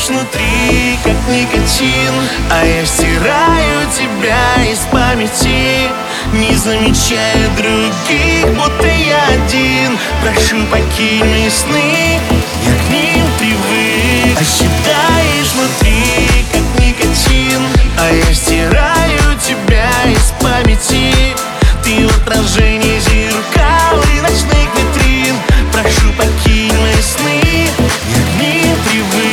внутри, как никотин, а я стираю тебя из памяти, не замечая других, будто я один. Прошу, покинь мои сны, я к ним привык. Оседаешь внутри, как никотин, а я стираю тебя из памяти. Ты в отражении зеркал и ночных витрин. Прошу, покинь мои сны, я к ним привык.